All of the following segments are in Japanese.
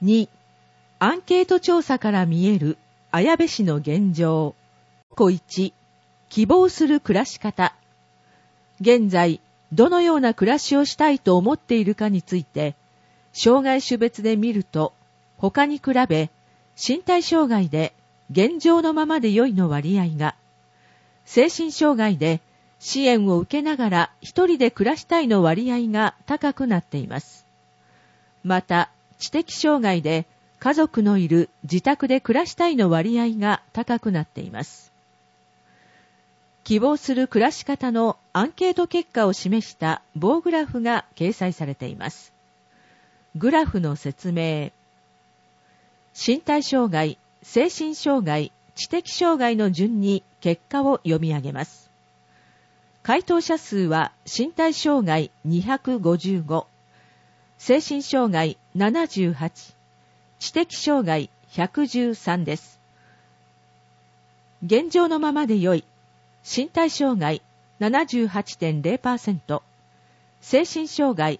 2、アンケート調査から見える綾部市の現状。1、希望する暮らし方。現在、どのような暮らしをしたいと思っているかについて、障害種別で見ると、他に比べ、身体障害で現状のままで良いの割合が、精神障害で支援を受けながら一人で暮らしたいの割合が高くなっています。また、知的障害で家族のいる自宅で暮らしたいの割合が高くなっています。希望する暮らし方のアンケート結果を示した棒グラフが掲載されています。グラフの説明。身体障害、精神障害、知的障害の順に結果を読み上げます。回答者数は身体障害255、精神障害78、知的障害113です。現状のままで良い。身体障害 78.0%、精神障害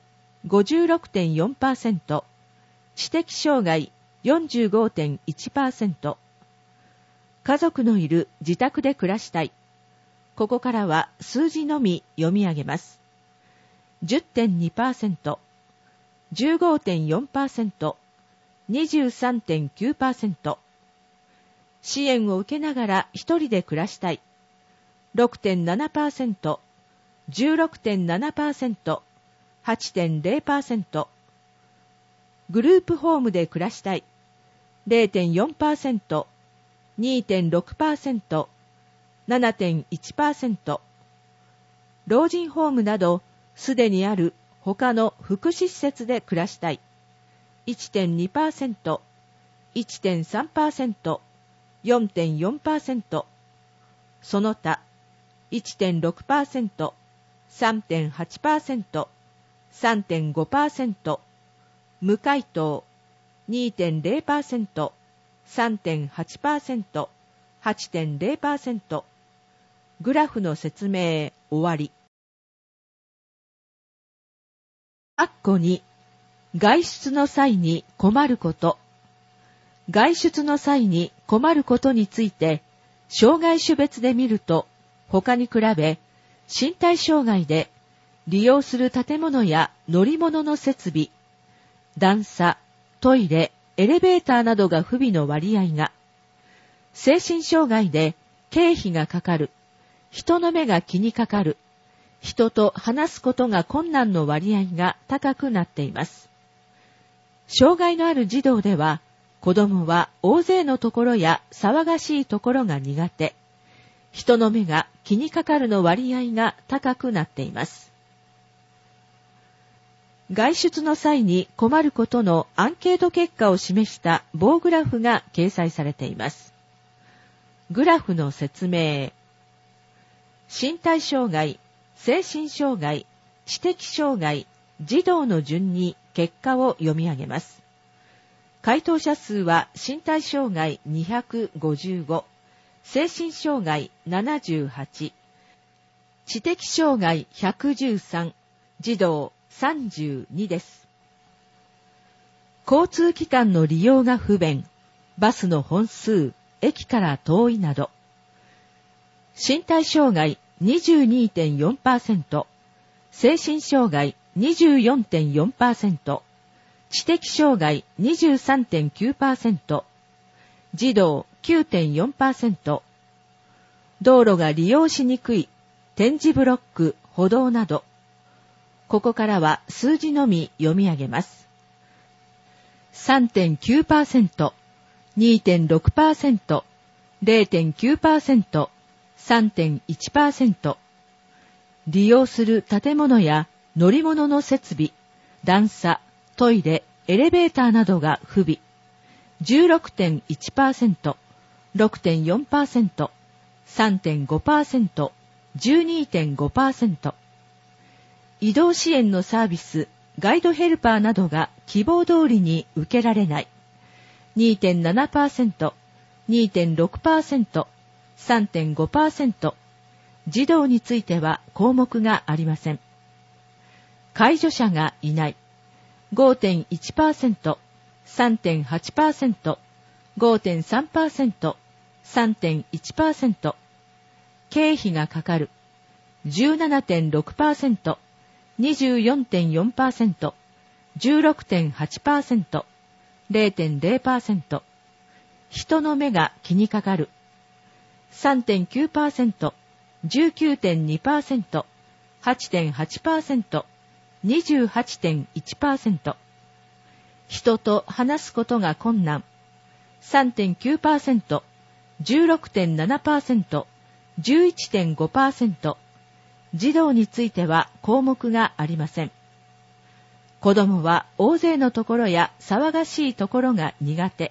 56.4%、知的障害 45.1%、家族のいる自宅で暮らしたい。ここからは数字のみ読み上げます。10.2%、15.4%、23.9%、支援を受けながら一人で暮らしたい。6.7%、16.7%、8.0%、グループホームで暮らしたい。0.4%、2.6%、7.1%、老人ホームなどすでにある他の福祉施設で暮らしたい。1.2%、1.3%、4.4%、その他、1.6%、3.8%、3.5%、無回答、2.0%、3.8%、8.0%。グラフの説明終わり。2、外出の際に困ること。外出の際に困ることについて、障害種別で見ると、他に比べ、身体障害で利用する建物や乗り物の設備、段差、トイレ、エレベーターなどが不備の割合が、精神障害で経費がかかる、人の目が気にかかる、人と話すことが困難の割合が高くなっています。障害のある児童では、子供は大勢のところや騒がしいところが苦手、人の目が気にかかるの割合が高くなっています。外出の際に困ることのアンケート結果を示した棒グラフが掲載されています。グラフの説明。身体障害、精神障害、知的障害、児童の順に結果を読み上げます。回答者数は身体障害255、精神障害78、知的障害113、児童32です。交通機関の利用が不便、バスの本数、駅から遠いなど。身体障害 22.4%、精神障害 24.4%、知的障害 23.9%、児童 9.4%、道路が利用しにくい、点字ブロック、歩道など。ここからは数字のみ読み上げます。3.9%、2.6%、0.9%、3.1%。利用する建物や乗り物の設備、段差、トイレ、エレベーターなどが不備。16.1%、6.4%、3.5%、12.5%。移動支援のサービス、ガイドヘルパーなどが希望通りに受けられない。2.7%、2.6%、3.5%。児童については項目がありません。介助者がいない。5.1%、 3.8%、5.3%、3.1%、経費がかかる 17.6%、24.4%、16.8%、0.0%、人の目が気にかかる 3.9%、19.2%、8.8%、28.1%、人と話すことが困難 3.9%、16.7%、11.5%、児童については項目がありません。子供は大勢のところや騒がしいところが苦手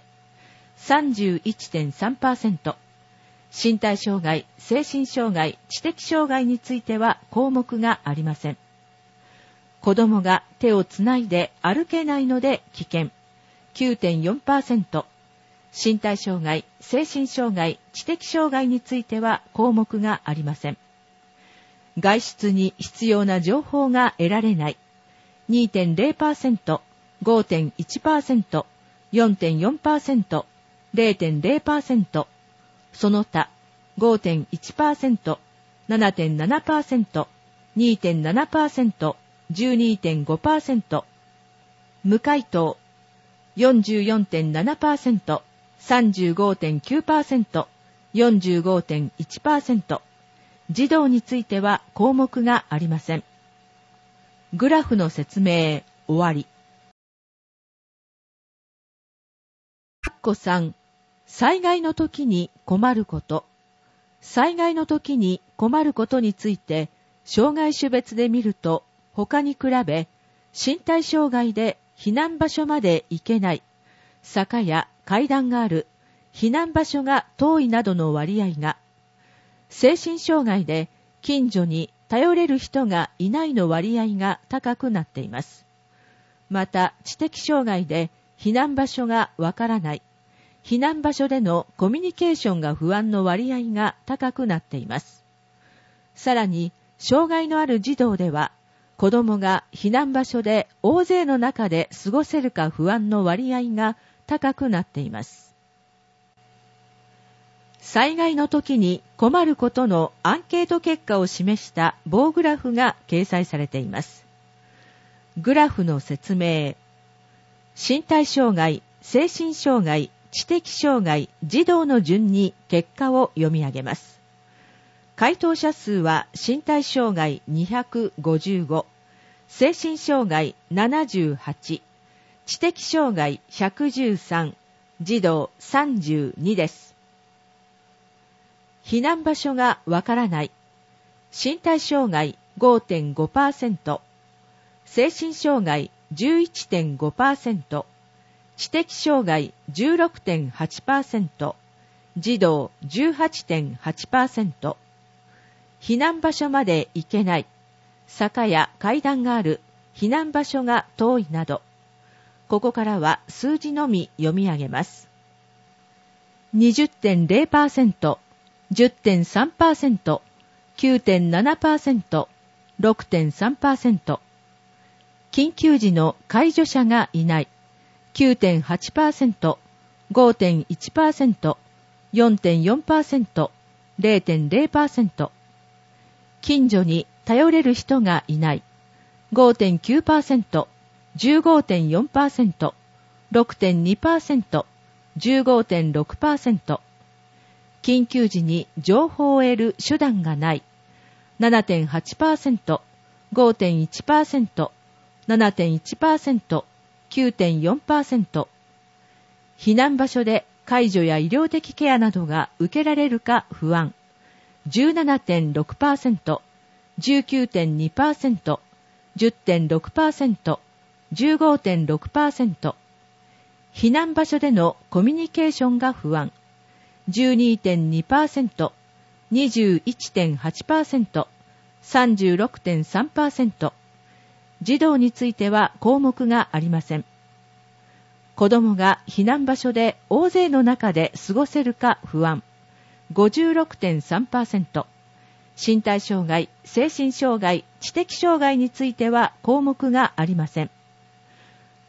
31.3%、身体障害、精神障害、知的障害については項目がありません。子供が手をつないで歩けないので危険 9.4%、身体障害、精神障害、知的障害については項目がありません。外出に必要な情報が得られない 2.0%、5.1%、4.4%、0.0%、その他 5.1%、7.7%、2.7%、12.5%、無回答 44.7%、35.9%、45.1%、児童については項目がありません。グラフの説明、終わり。3、災害の時に困ること。災害の時に困ることについて、障害種別で見ると、他に比べ、身体障害で避難場所まで行けない、坂や階段がある、避難場所が遠いなどの割合が、精神障害で近所に頼れる人がいないの割合が高くなっています。また、知的障害で避難場所がわからない、避難場所でのコミュニケーションが不安の割合が高くなっています。さらに、障害のある児童では、子供が避難場所で大勢の中で過ごせるか不安の割合が高くなっています。災害の時に困ることのアンケート結果を示した棒グラフが掲載されています。グラフの説明。身体障害、精神障害、知的障害、児童の順に結果を読み上げます。回答者数は身体障害255、精神障害78、知的障害113、児童32です。避難場所がわからない。身体障害 5.5%、精神障害 11.5%、知的障害 16.8%、児童 18.8%、避難場所まで行けない、坂や階段がある、避難場所が遠いなど、ここからは数字のみ読み上げます。20.0%、10.3%、9.7%、6.3%、緊急時の介助者がいない、9.8%、5.1%、4.4%、0.0%、近所に頼れる人がいない、5.9%、15.4%、6.2%、15.6%、緊急時に情報を得る手段がない、7.8%、5.1%、7.1%、9.4%、避難場所で介助や医療的ケアなどが受けられるか不安、17.6%、19.2%、10.6%、15.6%、避難場所でのコミュニケーションが不安、12.2%、21.8%、36.3%、児童については項目がありません。子供が避難場所で大勢の中で過ごせるか不安、56.3%、身体障害、精神障害、知的障害については項目がありません。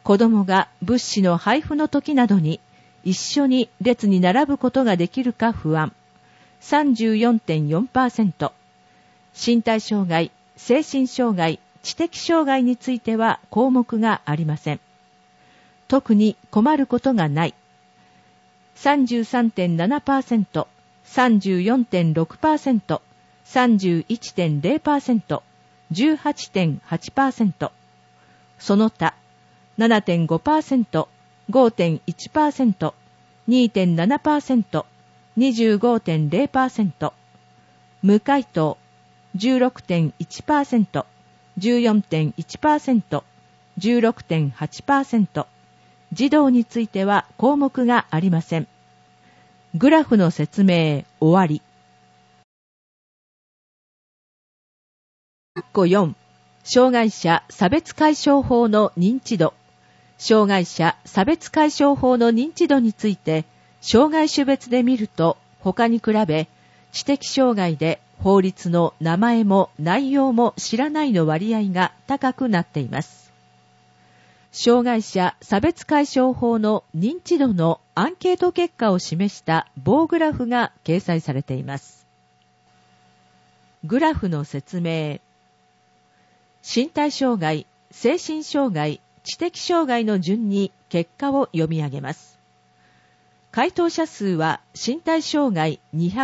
子供が物資の配布の時などに一緒に列に並ぶことができるか不安、34.4%、身体障害、精神障害、知的障害については項目がありません。特に困ることがない、33.7%、34.6%、31.0%、18.8%、その他、7.5%、5.1%、2.7%、25.0%、無回答、16.1%、14.1%、16.8%、児童については項目がありません。グラフの説明終わり。4、障害者差別解消法の認知度。障害者差別解消法の認知度について、障害種別で見ると、他に比べ、知的障害で法律の名前も内容も知らないの割合が高くなっています。障害者差別解消法の認知度のアンケート結果を示した棒グラフが掲載されています。グラフの説明。身体障害、精神障害、知的障害の順に結果を読み上げます。回答者数は身体障害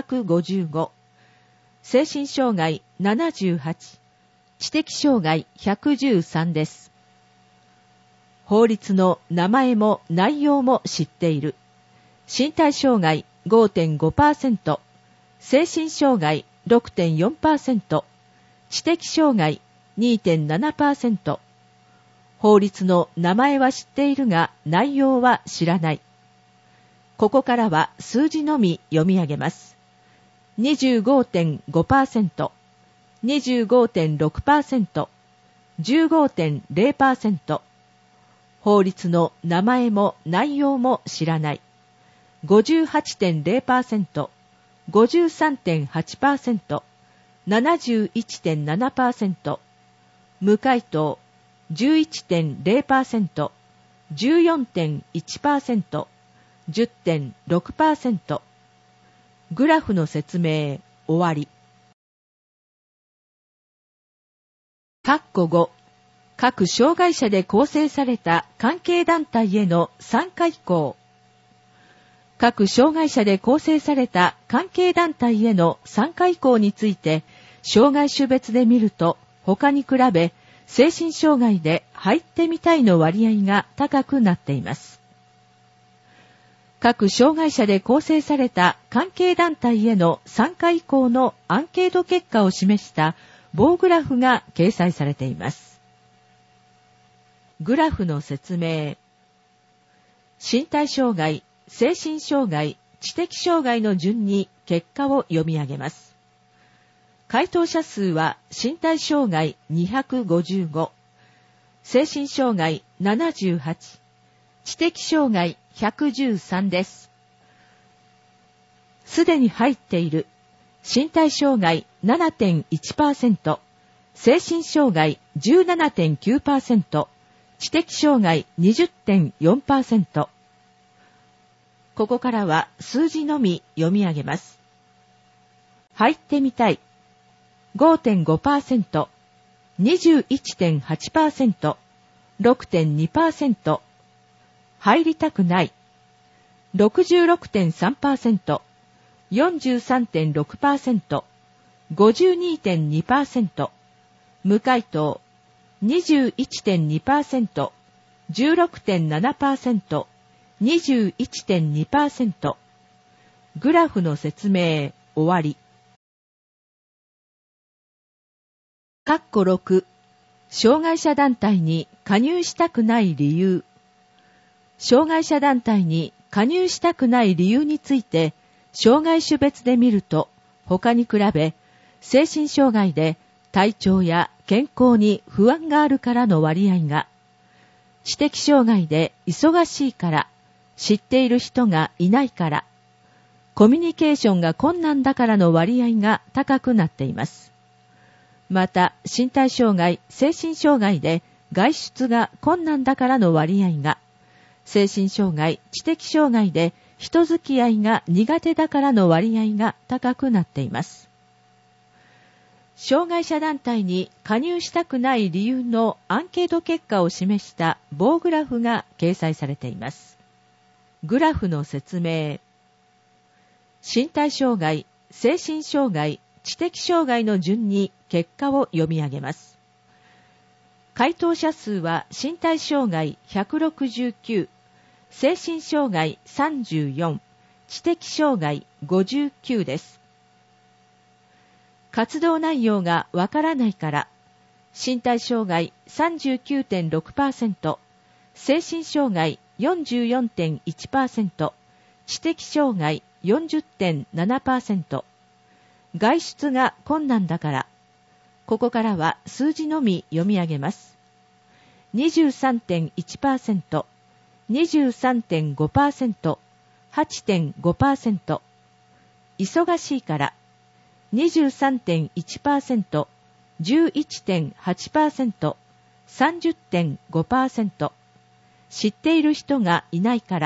255、精神障害78、知的障害113です。法律の名前も内容も知っている。身体障害 5.5%、精神障害 6.4%、知的障害 2.7%、法律の名前は知っているが内容は知らない。ここからは数字のみ読み上げます。25.5%、25.6%、15.0%、法律の名前も内容も知らない。58.0%、53.8%、71.7%、無回答、11.0%、14.1%、10.6%。グラフの説明終わり。括弧5、各障害者で構成された関係団体への参加意向。各障害者で構成された関係団体への参加意向について、障害種別で見ると、他に比べ、精神障害で入ってみたいの割合が高くなっています。各障害者で構成された関係団体への参加意向のアンケート結果を示した棒グラフが掲載されています。グラフの説明。身体障害、精神障害、知的障害の順に結果を読み上げます。回答者数は身体障害255、精神障害78、知的障害113です。すでに入っている身体障害 7.1%、精神障害 17.9%、知的障害 20.4%。ここからは数字のみ読み上げます。入ってみたい 5.5%、21.8%、6.2%、入りたくない 66.3%、43.6%、52.2%、無回答 21.2%、16.7%、21.2%。グラフの説明終わり。括弧6、障害者団体に加入したくない理由。障害者団体に加入したくない理由について、障害種別で見ると、他に比べ、精神障害で体調や健康に不安があるからの割合が、知的障害で忙しいから、知っている人がいないから、コミュニケーションが困難だからの割合が高くなっています。また、身体障害、精神障害で外出が困難だからの割合が、精神障害、知的障害で人付き合いが苦手だからの割合が高くなっています。障害者団体に加入したくない理由のアンケート結果を示した棒グラフが掲載されています。グラフの説明。身体障害、精神障害、知的障害の順に結果を読み上げます。回答者数は身体障害169、精神障害34、知的障害59です。活動内容がわからないから、身体障害 39.6%、精神障害 44.1%、知的障害 40.7%、外出が困難だから、ここからは数字のみ読み上げます。23.1%、23.5%、8.5%、忙しいから、23.1%、11.8%、30.5%、知っている人がいないから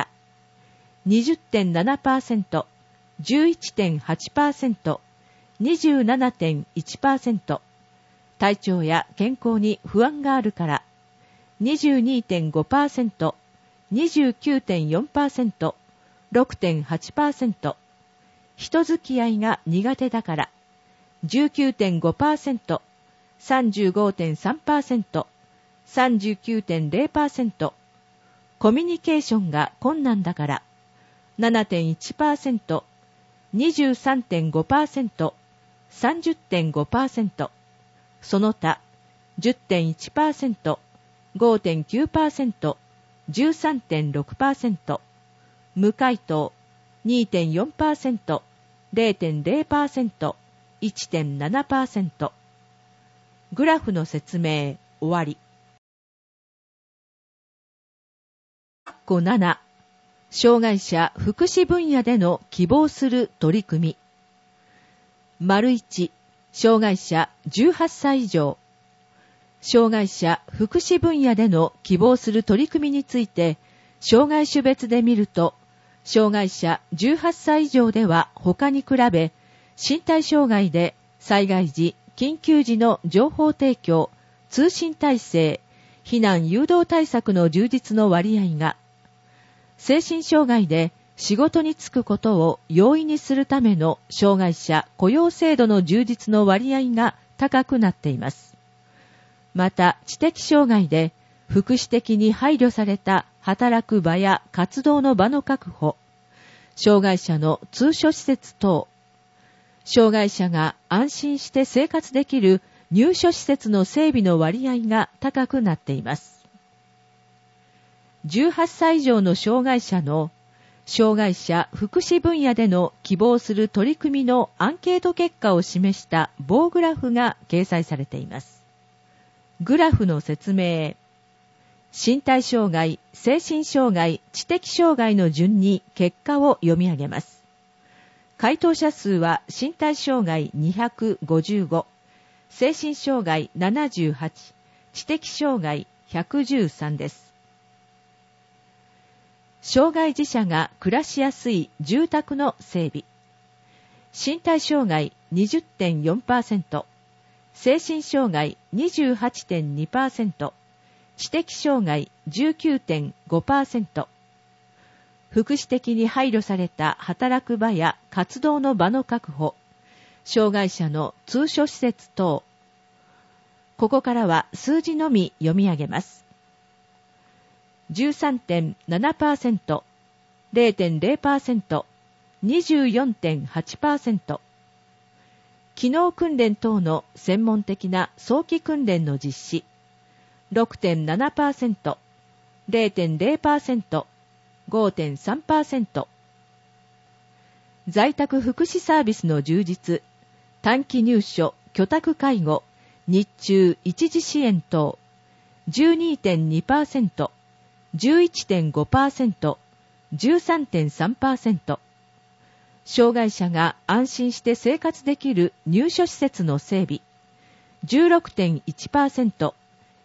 、20.7%、11.8%、27.1%、体調や健康に不安があるから、22.5%、29.4%、6.8%、人付き合いが苦手だから、19.5%、35.3%、39.0%、コミュニケーションが困難だから、7.1%、23.5%、30.5%、その他、10.1%、5.9%、13.6%、無回答、2.4%、0.0%、1.7%。グラフの説明、終わり。7、障害者福祉分野での希望する取り組み。1、障害者18歳以上。障害者福祉分野での希望する取り組みについて、障害種別で見ると、障害者18歳以上では他に比べ、身体障害で災害時、緊急時の情報提供、通信体制、避難誘導対策の充実の割合が、精神障害で仕事に就くことを容易にするための障害者雇用制度の充実の割合が高くなっています。また、知的障害で福祉的に配慮された働く場や活動の場の確保、障害者の通所施設等、障害者が安心して生活できる入所施設の整備の割合が高くなっています。18歳以上の障害者の障害者福祉分野での希望する取り組みのアンケート結果を示した棒グラフが掲載されています。グラフの説明。身体障害、精神障害、知的障害の順に結果を読み上げます。回答者数は身体障害255、精神障害78、知的障害113です。障害児者が暮らしやすい住宅の整備。身体障害 20.4%、精神障害 28.2%、知的障害 19.5%、福祉的に配慮された働く場や活動の場の確保、障害者の通所施設等。ここからは数字のみ読み上げます。13.7%、0.0%、24.8%。機能訓練等の専門的な早期訓練の実施、6.7%、0.0%、5.3%。在宅福祉サービスの充実、短期入所、居宅介護、日中一時支援等、12.2%、11.5%、13.3%。障害者が安心して生活できる入所施設の整備、16.1%、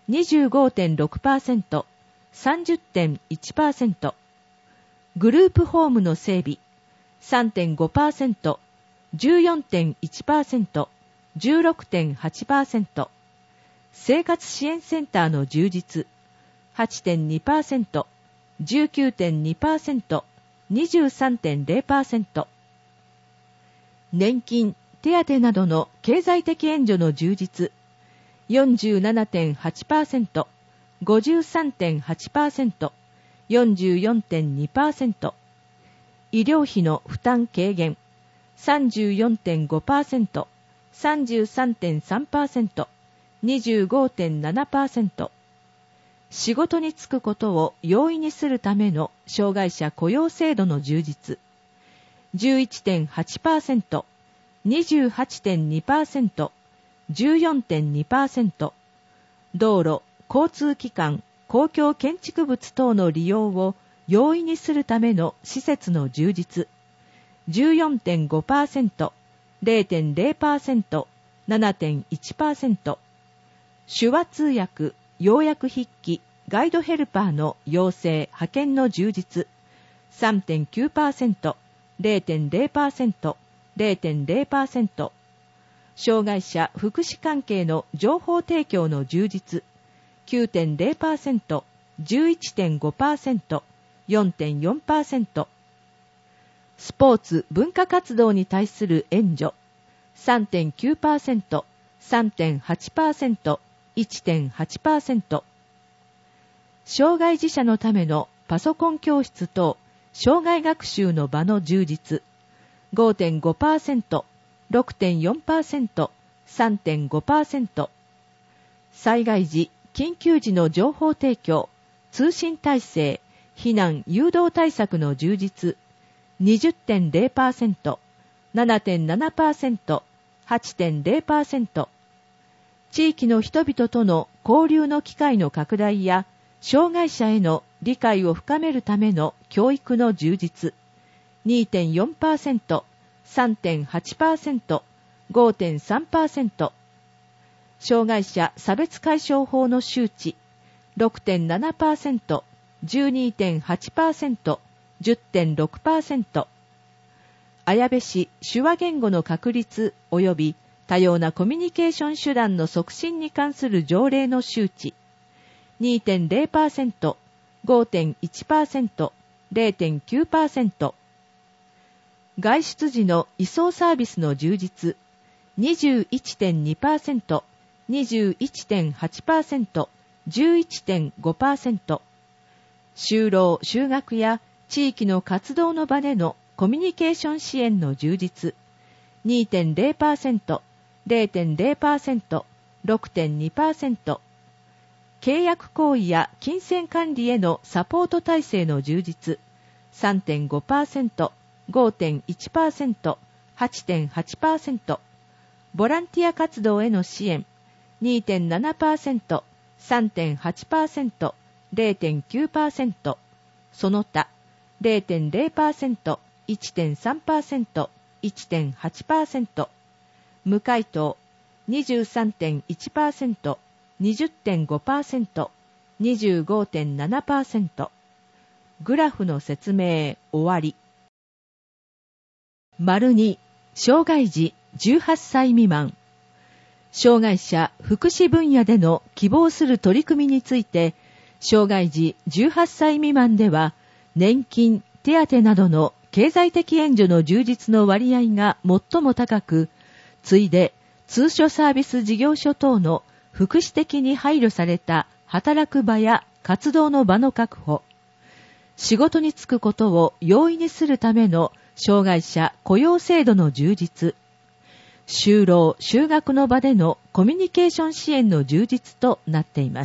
25.6%、30.1%、グループホームの整備、3.5%、14.1%、16.8%、生活支援センターの充実、8.2%、19.2%、23.0%、年金、手当などの経済的援助の充実、47.8%、53.8%、44.2%、医療費の負担軽減、34.5%、33.3%、25.7%、仕事に就くことを容易にするための障害者雇用制度の充実、11.8%、28.2%、14.2%、道路、交通機関、公共建築物等の利用を容易にするための施設の充実、14.5%、0.0%、7.1%、手話通訳、要約筆記、ガイドヘルパーの養成・派遣の充実、3.9%、0.0%、0.0%、障害者福祉関係の情報提供の充実、9.0%、11.5%、4.4%、スポーツ・文化活動に対する援助、3.9%、3.8%、1.8%、障害児者のためのパソコン教室等障害学習の場の充実、5.5%、6.4%、3.5%、災害時、緊急時の情報提供、通信体制、避難誘導対策の充実、20.0%、7.7%、8.0%、地域の人々との交流の機会の拡大や、障害者への理解を深めるための教育の充実、2.4%、3.8%、5.3%、障害者差別解消法の周知、6.7%、12.8%、10.6%、綾部市手話言語の確立及び多様なコミュニケーション手段の促進に関する条例の周知、2.0%、5.1%、0.9%、外出時の移送サービスの充実、21.2%、21.8%、11.5%、就労・就学や地域の活動の場でのコミュニケーション支援の充実、2.0%、0.0%、6.2%、契約行為や金銭管理へのサポート体制の充実、3.5%、5.1%、8.8%、ボランティア活動への支援、2.7%、3.8%、0.9%、その他、0.0%、1.3%、1.8%、無回答、23.1%、20.5%、25.7%。グラフの説明終わり。2、障害児18歳未満。障害者福祉分野での希望する取り組みについて、障害児18歳未満では、年金、手当などの経済的援助の充実の割合が最も高く、次いで通所サービス事業所等の福祉的に配慮された働く場や活動の場の確保、仕事に就くことを容易にするための障害者雇用制度の充実、就労・就学の場でのコミュニケーション支援の充実となっています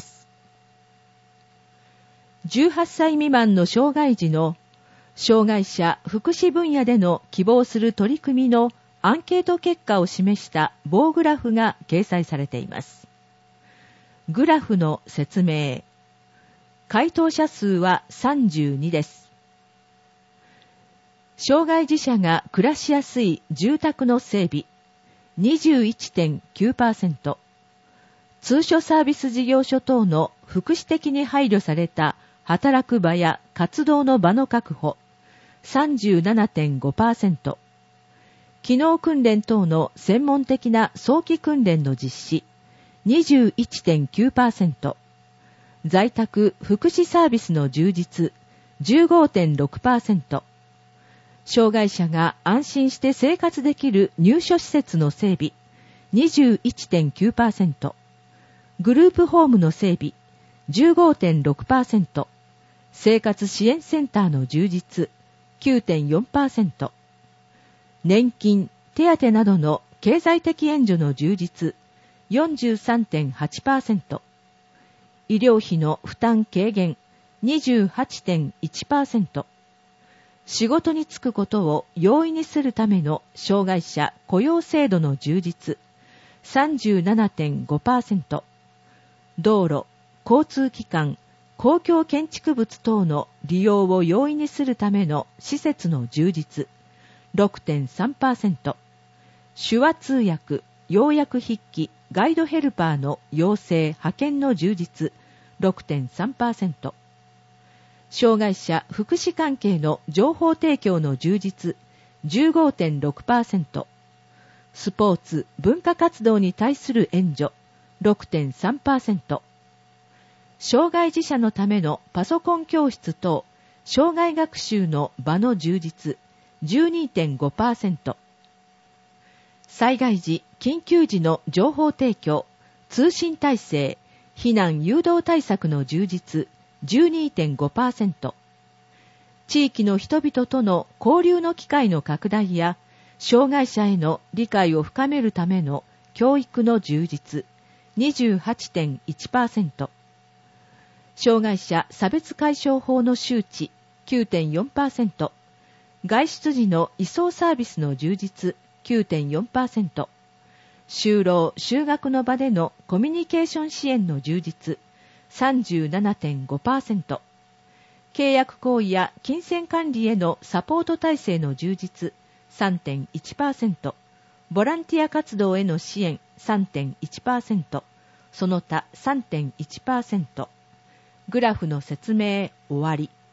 。18歳未満の障害児の障害者福祉分野での希望する取り組みのアンケート結果を示した棒グラフが掲載されています。グラフの説明。回答者数は32です。障害児者が暮らしやすい住宅の整備、21.9%。 通所サービス事業所等の福祉的に配慮された働く場や活動の場の確保 37.5%、機能訓練等の専門的な早期訓練の実施 21.9%、在宅福祉サービスの充実 15.6%、障害者が安心して生活できる入所施設の整備 21.9%、グループホームの整備 15.6%、生活支援センターの充実 9.4%、年金、手当などの経済的援助の充実 43.8%、医療費の負担軽減 28.1%、仕事に就くことを容易にするための障害者雇用制度の充実 37.5%、道路、交通機関、公共建築物等の利用を容易にするための施設の充実 6.3%、手話通訳、要約筆記、ガイドヘルパーの養成・派遣の充実 6.3%、障害者福祉関係の情報提供の充実 15.6%、スポーツ・文化活動に対する援助 6.3%、障害児者のためのパソコン教室等障害学習の場の充実 12.5%、災害時・緊急時の情報提供、通信体制、避難誘導対策の充実 12.5%、地域の人々との交流の機会の拡大や障害者への理解を深めるための教育の充実 28.1%、障害者差別解消法の周知 9.4%、外出時の移送サービスの充実 9.4%、就労・就学の場でのコミュニケーション支援の充実 37.5%、契約行為や金銭管理へのサポート体制の充実 3.1%、ボランティア活動への支援 3.1%、その他 3.1%、グラフの説明終わり。